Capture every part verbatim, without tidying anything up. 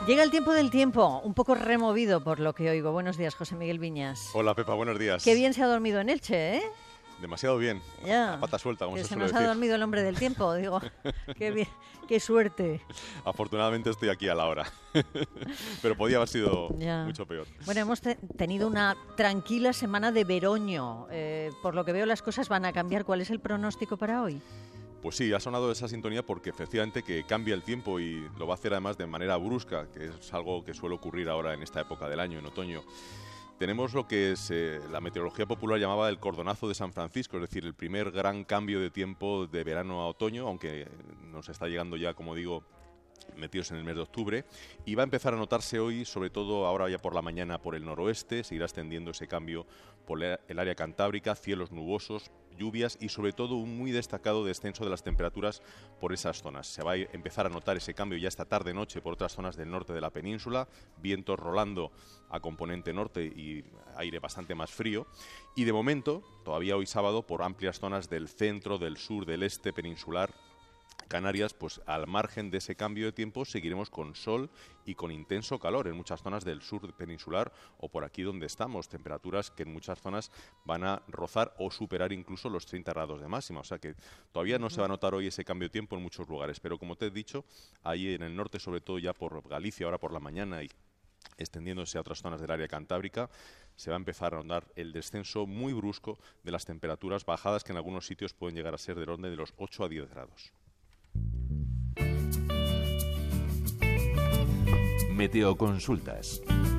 Llega el tiempo del tiempo, un poco removido por lo que oigo. Buenos días, José Miguel Viñas. Hola, Pepa, buenos días. Qué bien se ha dormido en Elche, ¿eh? Demasiado bien. Ya. A pata suelta, como que se, se suele nos decir. ha dormido el hombre del tiempo, digo. Qué bien, qué suerte. Afortunadamente estoy aquí a la hora. Pero podía haber sido ya. mucho peor. Bueno, hemos te tenido una tranquila semana de veroño. Eh, por lo que veo, las cosas van a cambiar. ¿Cuál es el pronóstico para hoy? Pues sí, ha sonado esa sintonía porque efectivamente que cambia el tiempo y lo va a hacer además de manera brusca, que es algo que suele ocurrir ahora en esta época del año, en otoño. Tenemos lo que es, eh, la meteorología popular llamaba el cordonazo de San Francisco, es decir, el primer gran cambio de tiempo de verano a otoño, aunque nos está llegando ya, como digo, metidos en el mes de octubre, y va a empezar a notarse hoy, sobre todo ahora ya por la mañana por el noroeste, se irá extendiendo ese cambio por el área cantábrica, cielos nubosos, lluvias y sobre todo un muy destacado descenso de las temperaturas por esas zonas. Se va a empezar a notar ese cambio ya esta tarde-noche por otras zonas del norte de la península, vientos rolando a componente norte y aire bastante más frío. Y de momento, todavía hoy sábado, por amplias zonas del centro, del sur, del este peninsular, Canarias, pues al margen de ese cambio de tiempo seguiremos con sol y con intenso calor en muchas zonas del sur peninsular o por aquí donde estamos, temperaturas que en muchas zonas van a rozar o superar incluso los treinta grados de máxima, o sea que todavía no se va a notar hoy ese cambio de tiempo en muchos lugares, pero como te he dicho, ahí en el norte, sobre todo ya por Galicia, ahora por la mañana y extendiéndose a otras zonas del área cantábrica, se va a empezar a notar el descenso muy brusco de las temperaturas bajadas que en algunos sitios pueden llegar a ser del orden de los ocho a diez grados. Meteoconsultas.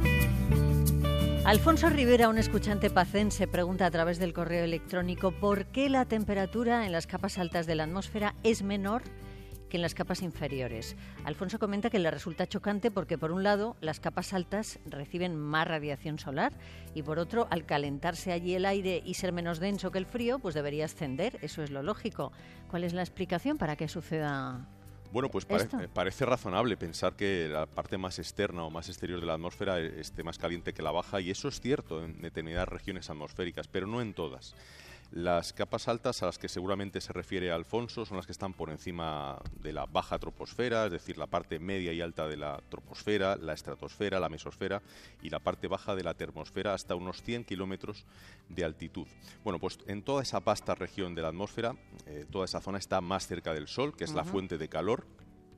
Alfonso Rivera, un escuchante pacense, pregunta a través del correo electrónico ¿por qué la temperatura en las capas altas de la atmósfera es menor que en las capas inferiores? Alfonso comenta que le resulta chocante porque, por un lado, las capas altas reciben más radiación solar y, por otro, al calentarse allí el aire y ser menos denso que el frío, pues debería ascender, eso es lo lógico. ¿Cuál es la explicación para que suceda? Bueno, pues pare parece razonable pensar que la parte más externa o más exterior de la atmósfera esté más caliente que la baja, y eso es cierto en determinadas regiones atmosféricas, pero no en todas. Las capas altas a las que seguramente se refiere Alfonso son las que están por encima de la baja troposfera, es decir, la parte media y alta de la troposfera, la estratosfera, la mesosfera y la parte baja de la termosfera hasta unos cien kilómetros de altitud. Bueno, pues en toda esa vasta región de la atmósfera, eh, toda esa zona está más cerca del Sol, que es uh-huh. la fuente de calor,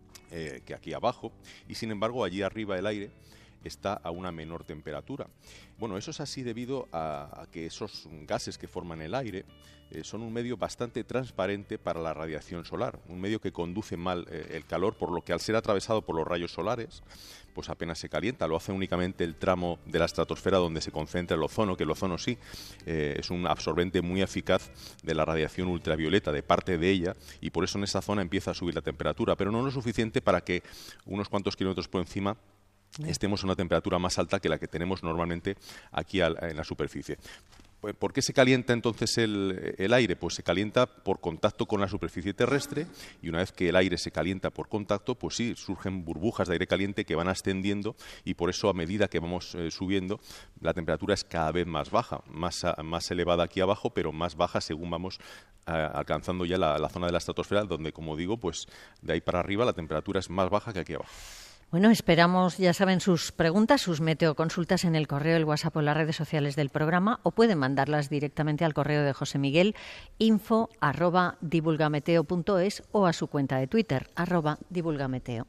eh, que aquí abajo, y sin embargo allí arriba el aire está a una menor temperatura. Bueno, eso es así debido a, a que esos gases que forman el aire eh, son un medio bastante transparente para la radiación solar, un medio que conduce mal eh, el calor, por lo que al ser atravesado por los rayos solares, pues apenas se calienta. Lo hace únicamente el tramo de la estratosfera donde se concentra el ozono, que el ozono sí eh, es un absorbente muy eficaz de la radiación ultravioleta, de parte de ella, y por eso en esa zona empieza a subir la temperatura, pero no lo suficiente para que unos cuantos kilómetros por encima estemos a una temperatura más alta que la que tenemos normalmente aquí en la superficie. ¿Por qué se calienta entonces el, el aire? Pues se calienta por contacto con la superficie terrestre, y una vez que el aire se calienta por contacto, pues sí, surgen burbujas de aire caliente que van ascendiendo, y por eso a medida que vamos eh, subiendo, la temperatura es cada vez más baja, más, a, más elevada aquí abajo, pero más baja según vamos a, alcanzando ya la, la zona de la estratosfera, donde, como digo, pues de ahí para arriba la temperatura es más baja que aquí abajo. Bueno, esperamos, ya saben, sus preguntas, sus meteoconsultas en el correo, el WhatsApp o las redes sociales del programa, o pueden mandarlas directamente al correo de José Miguel, info arroba divulgameteo punto es, o a su cuenta de Twitter, arroba divulgameteo.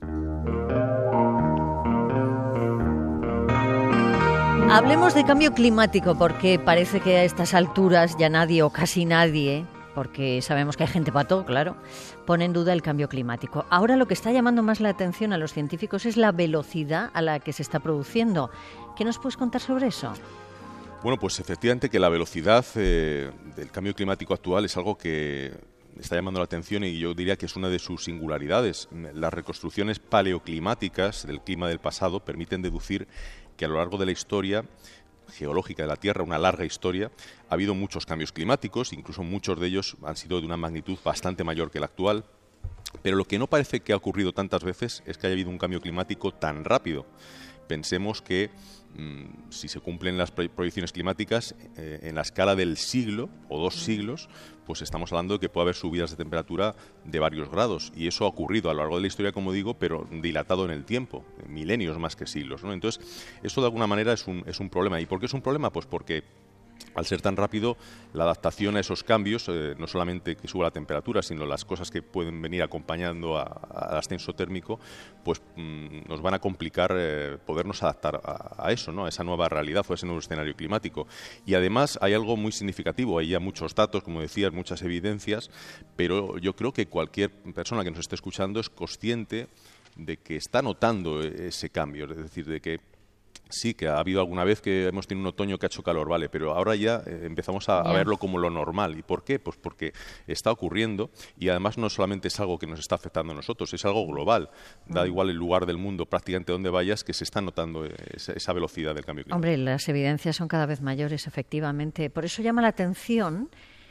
Hablemos de cambio climático, porque parece que a estas alturas ya nadie o casi nadie, porque sabemos que hay gente para todo, claro, pone en duda el cambio climático. Ahora lo que está llamando más la atención a los científicos es la velocidad a la que se está produciendo. ¿Qué nos puedes contar sobre eso? Bueno, pues efectivamente que la velocidad eh, del cambio climático actual es algo que está llamando la atención, y yo diría que es una de sus singularidades. Las reconstrucciones paleoclimáticas del clima del pasado permiten deducir que a lo largo de la historia geológica de la Tierra, una larga historia, ha habido muchos cambios climáticos, incluso muchos de ellos han sido de una magnitud bastante mayor que la actual, pero lo que no parece que ha ocurrido tantas veces es que haya habido un cambio climático tan rápido. pensemos que mmm, si se cumplen las proyecciones climáticas, eh, en la escala del siglo o dos siglos, pues estamos hablando de que puede haber subidas de temperatura de varios grados. Y eso ha ocurrido a lo largo de la historia, como digo, pero dilatado en el tiempo, milenios más que siglos, ¿no? Entonces, eso de alguna manera es un, es un problema. ¿Y por qué es un problema? Pues porque al ser tan rápido, la adaptación a esos cambios, eh, no solamente que suba la temperatura, sino las cosas que pueden venir acompañando al ascenso térmico, pues mmm, nos van a complicar eh, podernos adaptar a, a eso, ¿no? A esa nueva realidad o a ese nuevo escenario climático. Y además hay algo muy significativo, hay ya muchos datos, como decías, muchas evidencias, pero yo creo que cualquier persona que nos esté escuchando es consciente de que está notando ese cambio, es decir, de que sí, que ha habido alguna vez que hemos tenido un otoño que ha hecho calor, vale, pero ahora ya eh, empezamos a, a verlo como lo normal. ¿Y por qué? Pues porque está ocurriendo y además no solamente es algo que nos está afectando a nosotros, es algo global. Da igual el lugar del mundo, prácticamente donde vayas, que se está notando esa, esa velocidad del cambio climático. Hombre, las evidencias son cada vez mayores, efectivamente. Por eso llama la atención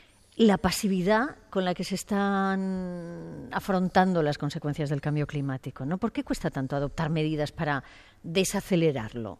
la pasividad con la que se están afrontando las consecuencias del cambio climático, ¿no? ¿Por qué cuesta tanto adoptar medidas para desacelerarlo?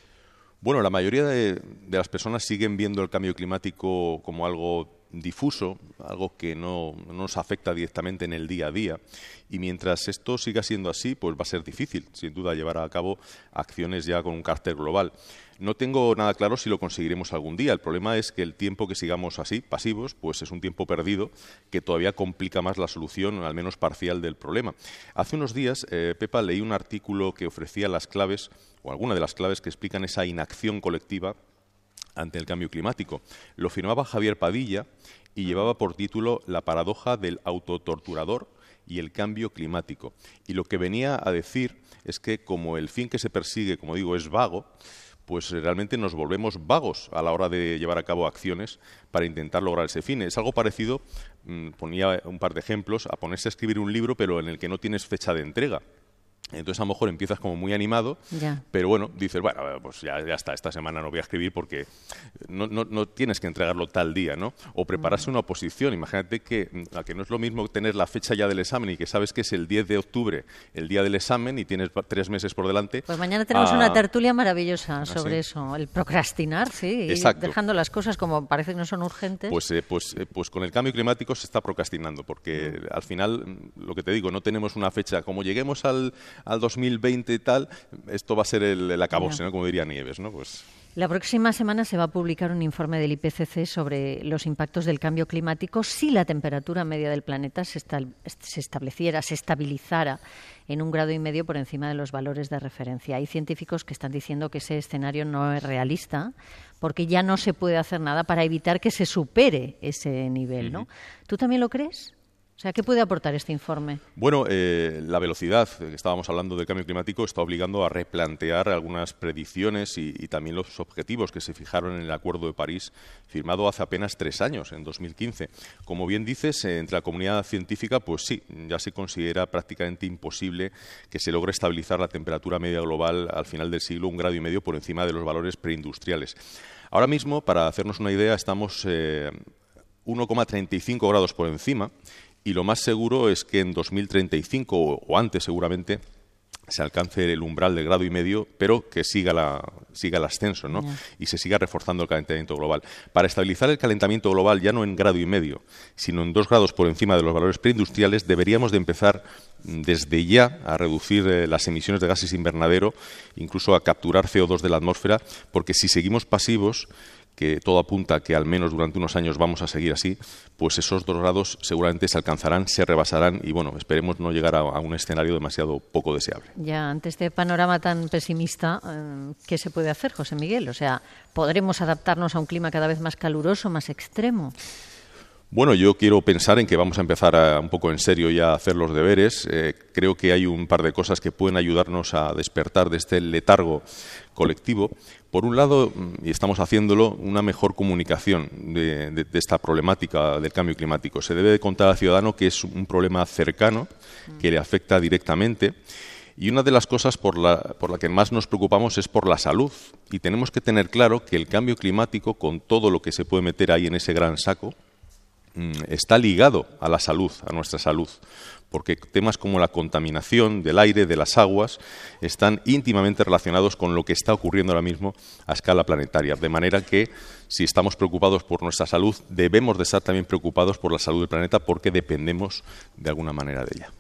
Bueno, la mayoría de, de las personas siguen viendo el cambio climático como algo difuso, algo que no, no nos afecta directamente en el día a día. Y mientras esto siga siendo así, pues va a ser difícil, sin duda, llevar a cabo acciones ya con un carácter global. No tengo nada claro si lo conseguiremos algún día. El problema es que el tiempo que sigamos así, pasivos, pues es un tiempo perdido que todavía complica más la solución, al menos parcial, del problema. Hace unos días, eh, Pepa, leí un artículo que ofrecía las claves, o alguna de las claves que explican esa inacción colectiva ante el cambio climático. Lo firmaba Javier Padilla y llevaba por título La paradoja del autotorturador y el cambio climático. Y lo que venía a decir es que como el fin que se persigue, como digo, es vago, pues realmente nos volvemos vagos a la hora de llevar a cabo acciones para intentar lograr ese fin. Es algo parecido, mmm, ponía un par de ejemplos, a ponerse a escribir un libro pero en el que no tienes fecha de entrega. Entonces a lo mejor empiezas como muy animado, ya. pero bueno, dices, bueno, pues ya, ya está, esta semana no voy a escribir porque no, no, no tienes que entregarlo tal día, ¿no? O prepararse una oposición. Imagínate que, a que no es lo mismo tener la fecha ya del examen y que sabes que es el diez de octubre, el día del examen, y tienes tres meses por delante. Pues mañana tenemos a... una tertulia maravillosa sobre ¿Ah, sí? eso, el procrastinar, sí, Exacto. y dejando las cosas como parece que no son urgentes. Pues, eh, pues, eh, pues con el cambio climático se está procrastinando, porque mm. al final, lo que te digo, no tenemos una fecha. Como lleguemos al al dos mil veinte y tal, esto va a ser el, el acabose, ¿no? Como diría Nieves, ¿no? Pues... La próxima semana se va a publicar un informe del I P C C sobre los impactos del cambio climático si la temperatura media del planeta se, esta, se estableciera, se estabilizara en un grado y medio por encima de los valores de referencia. Hay científicos que están diciendo que ese escenario no es realista porque ya no se puede hacer nada para evitar que se supere ese nivel, ¿no? Uh-huh. ¿Tú también lo crees? O sea, ¿qué puede aportar este informe? Bueno, eh, la velocidad, que estábamos hablando del cambio climático, está obligando a replantear algunas predicciones y, y también los objetivos que se fijaron en el Acuerdo de París, firmado hace apenas tres años, en dos mil quince. Como bien dices, eh, entre la comunidad científica, pues sí, ya se considera prácticamente imposible que se logre estabilizar la temperatura media global al final del siglo un grado y medio por encima de los valores preindustriales. Ahora mismo, para hacernos una idea, estamos eh, uno coma treinta y cinco grados por encima. Y lo más seguro es que en dos mil treinta y cinco o, o antes seguramente se alcance el umbral del grado y medio, pero que siga, la, siga el ascenso, ¿no? Yeah. Y se siga reforzando el calentamiento global. Para estabilizar el calentamiento global ya no en grado y medio, sino en dos grados por encima de los valores preindustriales, deberíamos de empezar desde ya a reducir eh, las emisiones de gases invernadero, incluso a capturar C O dos de la atmósfera, porque si seguimos pasivos, que todo apunta a que al menos durante unos años vamos a seguir así, pues esos dos grados seguramente se alcanzarán, se rebasarán y, bueno, esperemos no llegar a, a un escenario demasiado poco deseable. Ya, ante este panorama tan pesimista, eh, ¿qué se puede hacer, José Miguel? O sea, ¿podremos adaptarnos a un clima cada vez más caluroso, más extremo? Bueno, yo quiero pensar en que vamos a empezar a, un poco en serio ya a hacer los deberes. Eh, creo que hay un par de cosas que pueden ayudarnos a despertar de este letargo colectivo. Por un lado, y estamos haciéndolo, una mejor comunicación de, de, de esta problemática del cambio climático. Se debe de contar al ciudadano que es un problema cercano, que le afecta directamente. Y una de las cosas por la, por la que más nos preocupamos es por la salud. Y tenemos que tener claro que el cambio climático, con todo lo que se puede meter ahí en ese gran saco, está ligado a la salud, a nuestra salud, porque temas como la contaminación del aire, de las aguas, están íntimamente relacionados con lo que está ocurriendo ahora mismo a escala planetaria. De manera que, si estamos preocupados por nuestra salud, debemos de estar también preocupados por la salud del planeta, porque dependemos de alguna manera de ella.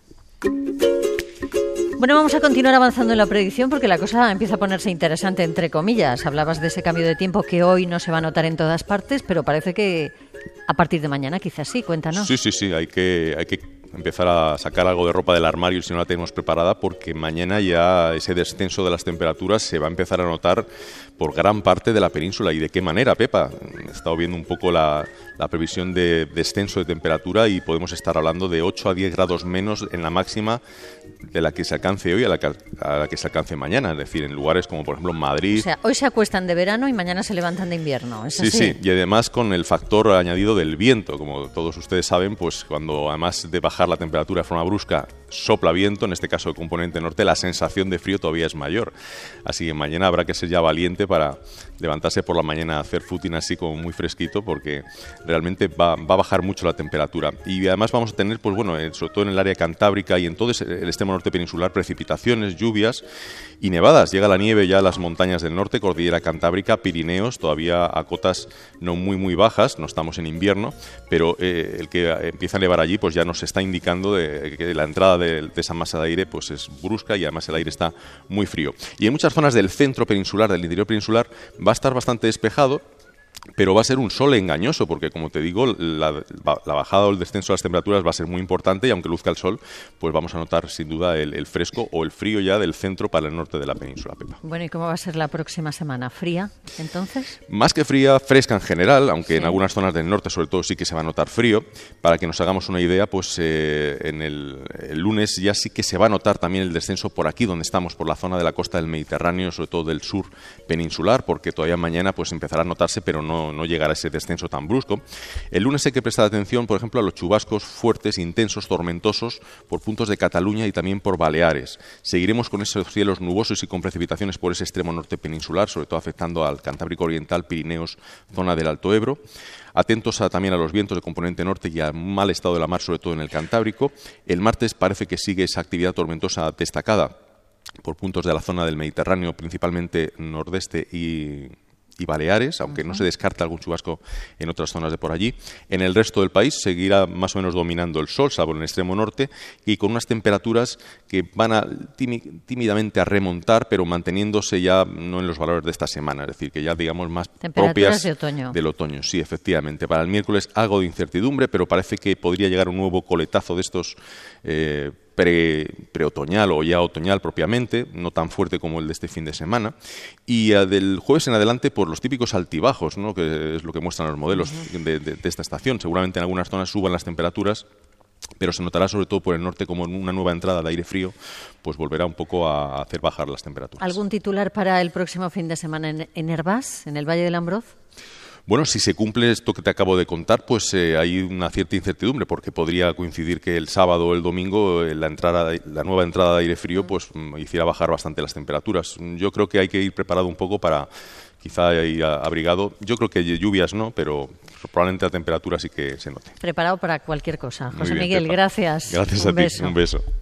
Bueno, vamos a continuar avanzando en la predicción porque la cosa empieza a ponerse interesante, entre comillas. Hablabas de ese cambio de tiempo que hoy no se va a notar en todas partes, pero parece que a partir de mañana quizás sí. Cuéntanos. Sí, sí, sí. Hay que, hay que empezar a sacar algo de ropa del armario si no la tenemos preparada, porque mañana ya ese descenso de las temperaturas se va a empezar a notar por gran parte de la península. ¿Y de qué manera, Pepa? He estado viendo un poco la, la previsión de descenso de temperatura y podemos estar hablando de ocho a diez grados menos en la máxima de la que se alcance hoy a la que, a la que se alcance mañana. Es decir, en lugares como, por ejemplo, Madrid. O sea, hoy se acuestan de verano y mañana se levantan de invierno. ¿Es sí, así? Sí, y además con el factor añadido del viento. Como todos ustedes saben, pues cuando además de bajar la temperatura de forma brusca sopla viento, en este caso de componente norte, la sensación de frío todavía es mayor. Así que mañana habrá que ser ya valiente para levantarse por la mañana a hacer footing así como muy fresquito, porque realmente va, va a bajar mucho la temperatura. Y además vamos a tener, pues bueno, sobre todo en el área cantábrica y en todo el extremo norte peninsular, precipitaciones, lluvias y nevadas. Llega la nieve ya a las montañas del norte, cordillera cantábrica, Pirineos, todavía a cotas no muy muy bajas, no estamos en invierno, pero eh, el que empieza a nevar allí pues ya nos está indicando de, que la entrada de, de esa masa de aire pues es brusca y además el aire está muy frío. Y en muchas zonas del centro peninsular, del interior peninsular, va a estar bastante despejado, pero va a ser un sol engañoso, porque como te digo, la, la bajada o el descenso de las temperaturas va a ser muy importante y aunque luzca el sol, pues vamos a notar sin duda el, el fresco o el frío ya del centro para el norte de la península, Pepa. Bueno, ¿y cómo va a ser la próxima semana? ¿Fría, entonces? Más que fría, fresca en general, aunque sí. En algunas zonas del norte sobre todo sí que se va a notar frío. Para que nos hagamos una idea, pues eh, en el, el lunes ya sí que se va a notar también el descenso por aquí donde estamos, por la zona de la costa del Mediterráneo, sobre todo del sur peninsular, porque todavía mañana pues empezará a notarse, pero no No, no llegar a ese descenso tan brusco. El lunes hay que prestar atención, por ejemplo, a los chubascos fuertes, intensos, tormentosos por puntos de Cataluña y también por Baleares. Seguiremos con esos cielos nubosos y con precipitaciones por ese extremo norte peninsular, sobre todo afectando al Cantábrico Oriental, Pirineos, zona del Alto Ebro. Atentos a, también a los vientos de componente norte y al mal estado de la mar, sobre todo en el Cantábrico. El martes parece que sigue esa actividad tormentosa destacada por puntos de la zona del Mediterráneo, principalmente nordeste y y Baleares, aunque uh-huh. no se descarta algún chubasco en otras zonas de por allí. En el resto del país seguirá más o menos dominando el sol, salvo en el extremo norte, y con unas temperaturas que van a tími- tímidamente a remontar, pero manteniéndose ya no en los valores de esta semana, es decir, que ya digamos más propias de otoño. del otoño. Sí, efectivamente. Para el miércoles algo de incertidumbre, pero parece que podría llegar un nuevo coletazo de estos eh, Pre, preotoñal o ya otoñal propiamente, no tan fuerte como el de este fin de semana. Y uh, del jueves en adelante, por los típicos altibajos, ¿no? Que es lo que muestran los modelos uh-huh. de, de, de esta estación. Seguramente en algunas zonas suban las temperaturas, pero se notará sobre todo por el norte como una nueva entrada de aire frío, pues volverá un poco a hacer bajar las temperaturas. ¿Algún titular para el próximo fin de semana en, en Hervás, en el Valle del Ambroz? Bueno, si se cumple esto que te acabo de contar, pues eh, hay una cierta incertidumbre, porque podría coincidir que el sábado o el domingo eh, la, entrada, la nueva entrada de aire frío pues hiciera bajar bastante las temperaturas. Yo creo que hay que ir preparado un poco para quizá ir abrigado. Yo creo que lluvias no, pero probablemente la temperatura sí que se note. Preparado para cualquier cosa. José bien, Miguel, Pepa. gracias. Gracias un a ti, beso. un beso.